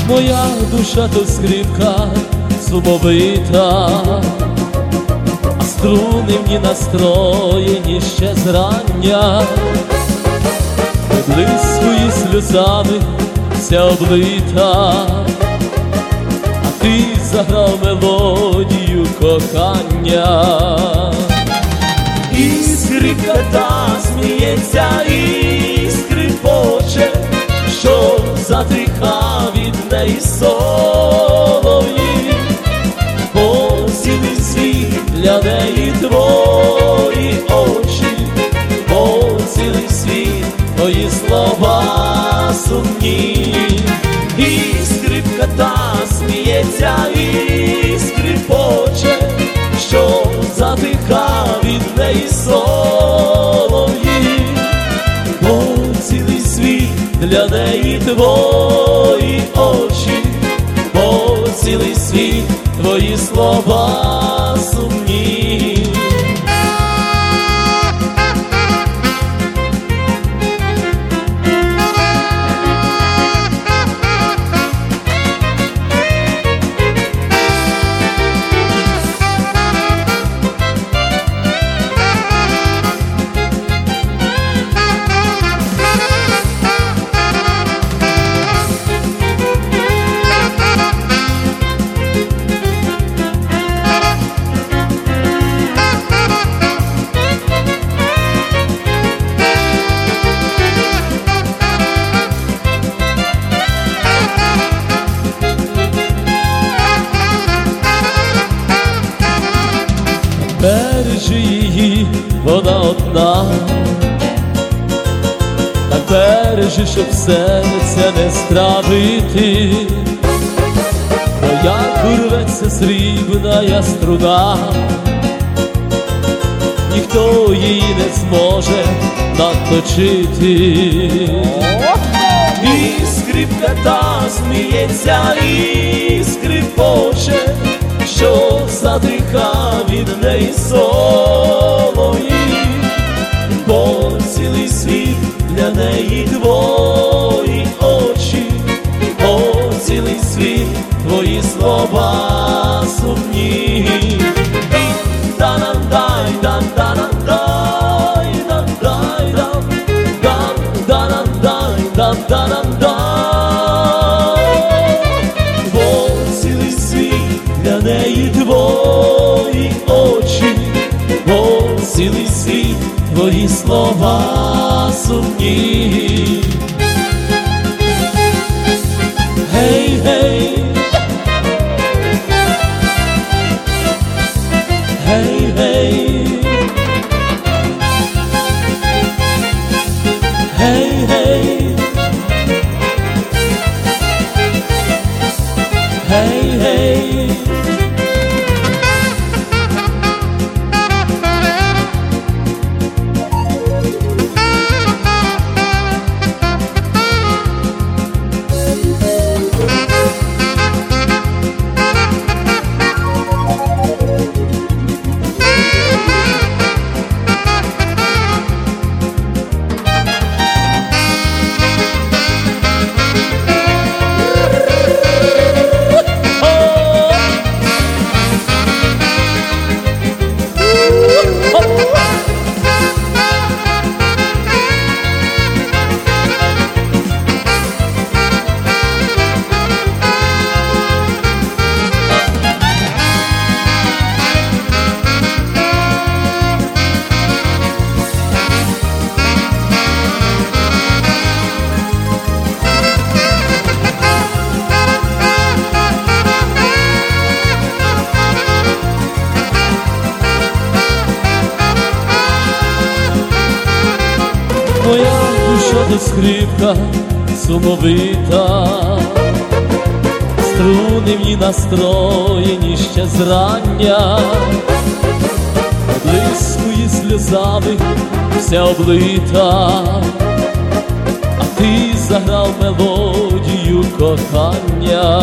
Моя душа то скрипка сумовита, а струни в ній настроєні ще зрання. Блискує сльозами вся облита, а ти заграв мелодію кохання. І скрипка та сміється, і скрипоче, що затихав від неї солов'їн. Бо цілий світ для неї твої очі, бо цілий світ твої слова сумні. І скрипка та сміється, і скрипоче, що затихав від неї солов'їн. Бо цілий світ для неї твої очі, бо цілий світ твої слова сумні. Бережи її, вона одна, так бережи, щоб серця не стравити. Бо як урветься срібна струна, ніхто її не зможе наточити. І скрипка та сміється, і скрипоче, що задихав від неї солов'їн. Бо цілий світ для неї твої очі, бо цілий світ твої слова сумні. Да-нам-дай, дам-да-нам-дай, дам-дай, дам, дам-да-нам-дай, дам-да-нам-дай. Бо цілий світ для неї твої очі, бо цілий світ твої слова сумні. Гей, гей, гей, гей, гей, гей, гей, гей. Моя душа то скрипка сумовита, струни в ній настроєні ще зрання. Блискує сльозами вся облита, а ти заграв мелодію кохання.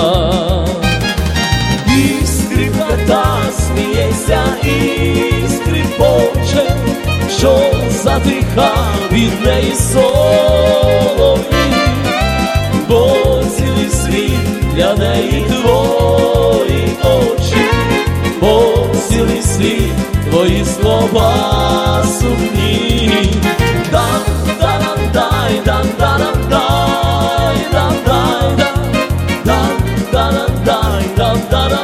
І скрипка та сміється, і скрипоче, що затихав від неї солов'їн. Бо цілий світ для неї твої очі, бо цілий світ твої слова сумні. Дай, дай, дай, дай, дай, дай, дай, дай, дай, дай,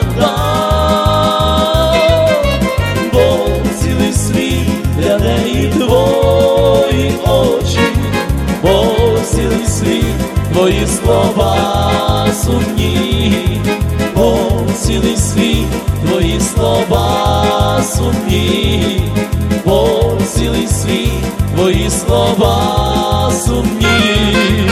бо цілий світ для неї твої очі, бо цілий світ твої слова сумні, бо цілий світ твої слова сумні, бо цілий світ твої слова сумні.